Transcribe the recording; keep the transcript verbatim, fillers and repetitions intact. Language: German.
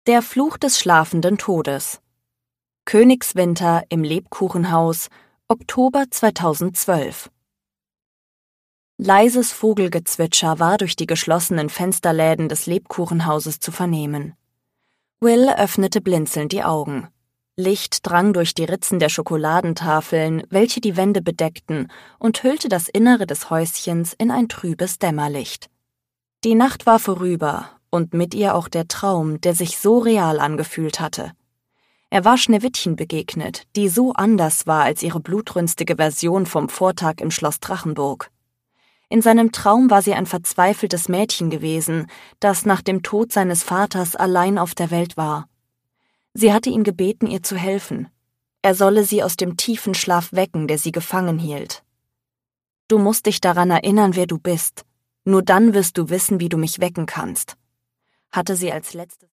Der Fluch des schlafenden Todes. Königswinter im Lebkuchenhaus, Oktober zweitausendzwölf. Leises Vogelgezwitscher war durch die geschlossenen Fensterläden des Lebkuchenhauses zu vernehmen. Will öffnete blinzelnd die Augen. Licht drang durch die Ritzen der Schokoladentafeln, welche die Wände bedeckten, und hüllte das Innere des Häuschens in ein trübes Dämmerlicht. Die Nacht war vorüber, und mit ihr auch der Traum, der sich so real angefühlt hatte. Er war Schneewittchen begegnet, die so anders war als ihre blutrünstige Version vom Vortag im Schloss Drachenburg. In seinem Traum war sie ein verzweifeltes Mädchen gewesen, das nach dem Tod seines Vaters allein auf der Welt war. Sie hatte ihn gebeten, ihr zu helfen. Er solle sie aus dem tiefen Schlaf wecken, der sie gefangen hielt. »Du musst dich daran erinnern, wer du bist. Nur dann wirst du wissen, wie du mich wecken kannst«, hatte sie als letztes